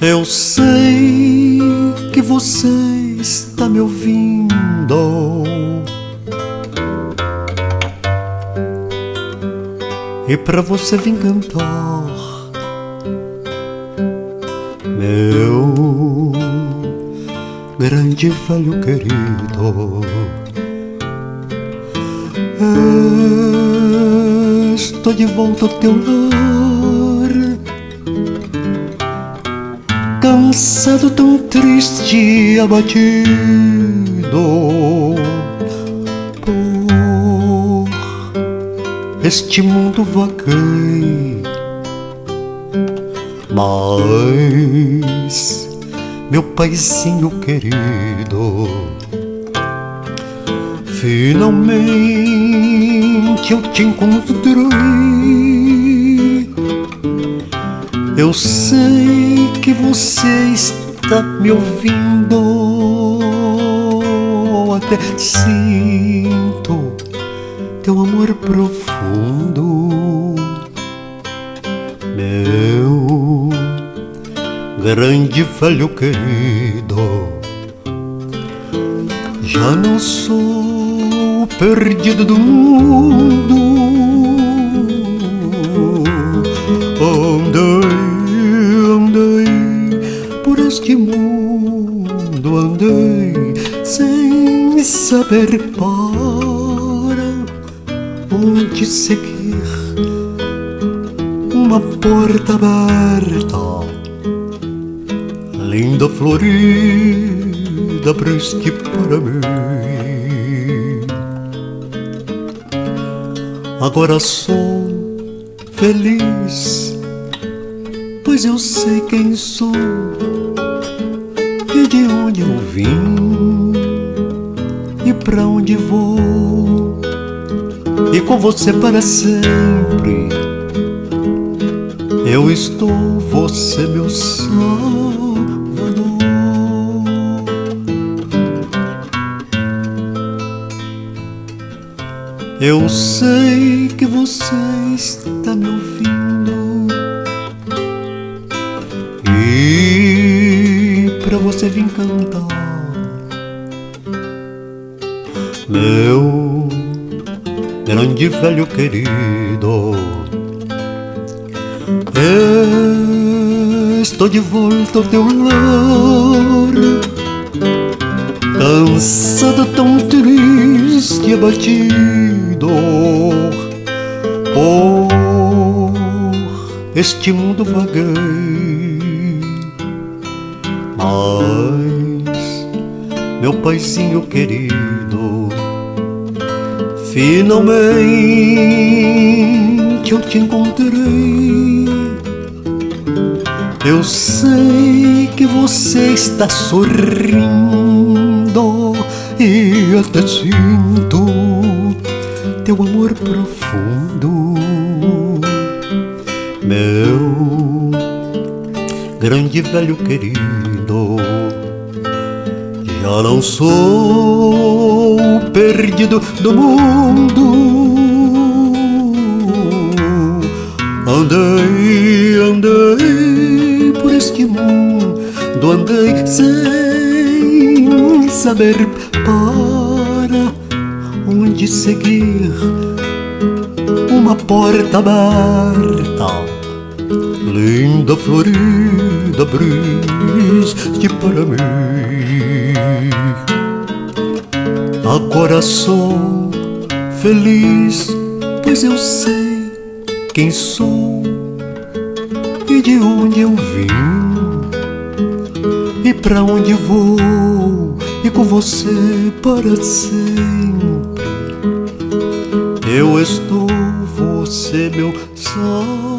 Eu sei que você está me ouvindo, e pra você vim cantar, meu grande velho querido. Estou de volta ao teu lar, cansado, tão triste e abatido por este mundo vaguei. Mas, meu paizinho querido, finalmente eu te encontrei. Eu sei que você está me ouvindo, até sinto teu amor profundo, meu grande velho querido. Já não sou o perdido do mundo, andei por este mundo, andei sem saber para onde seguir. Uma porta aberta, linda, florida, abriste para mim. Agora sou feliz, pois eu sei quem sou e de onde eu vim e pra onde vou, e com você para sempre. Eu estou, você meu Salvador. Eu sei que você está me ouvindo, e pra você vim cantar, meu grande velho querido. Estou de volta ao teu lar, cansado, tão triste e abatido por este mundo vaguei. Mas, meu paizinho querido, finalmente eu te encontrei. Eu sei que você está sorrindo e até sinto teu amor profundo, meu grande velho querido. Já não sou o perdido do mundo, andei por este mundo, andei sem saber para onde seguir. Uma porta aberta, linda, florida, abriste para mim. Agora sou feliz, pois eu sei quem sou e de onde eu vim e pra onde vou, e com você para sempre. Eu estou, você meu Salvador.